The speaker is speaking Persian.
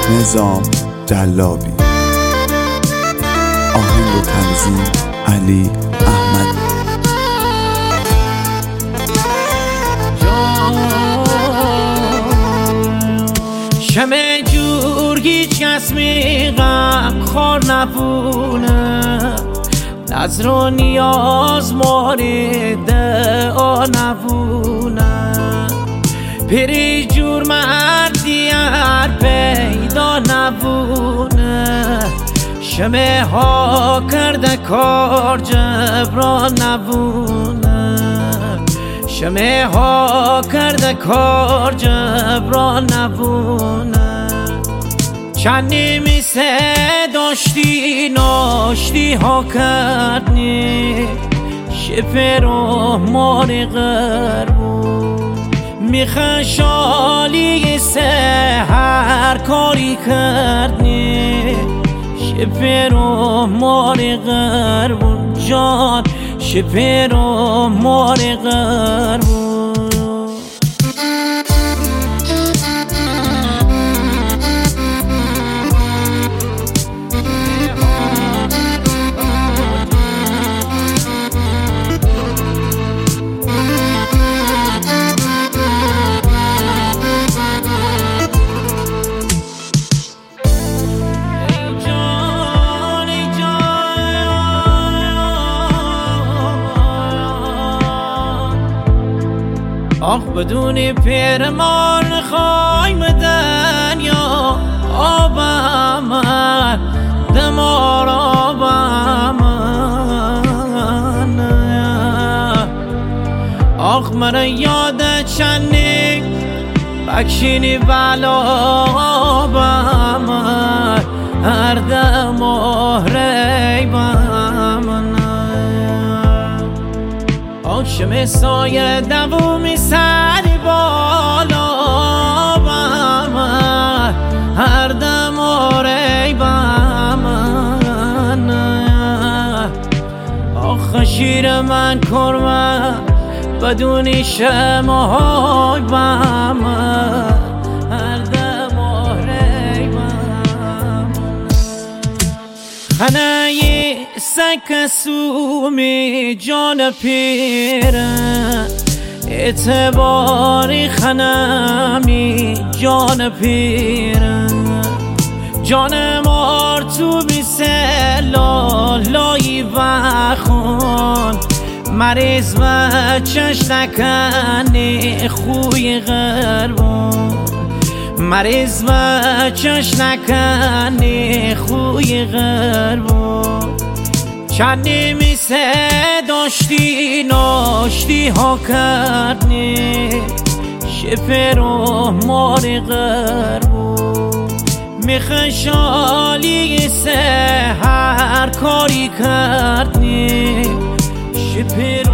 نظام جلابی. آهنگ و تنظیم علی احمد. شمه جور هیچ کس می غم خور نبونه، نظر و نیاز مورد دعا نبونه، پری جور مردی هر پیدا نبونه، شمه ها کرده کار جبران نبونه، شمه ها کرده کار جبران نبونه، چند نمیسه داشتی ناشتی ها کردنی، شپر و مار غربون میخشالی سه هر کاری کردنی، شپر و مار غربون جان، شپر و مار غربون. آخ بدون پیرمان خوایم دنیا آبم دمار آبم، آخ من یاد چنی بکشینی بلا آبم هر دم و ریبم، شمه سایه دومی سری بالا بم هر دم و ریبم، آخ شیر من کرمه بدونی شمه بم هر دم و ریبم، خنه سکسومی جان پیره اعتباری خنمی جان پیره، جان مار تو بیسه لالایی بخون، مریض و چش نکنی خوی غربون، مریض و چش نکنی خوی غربون، چند نمیسه داشتی ناشتی ها کردنی، شپر و مار غربون میخشالی سه هر کاری کردنی، شپر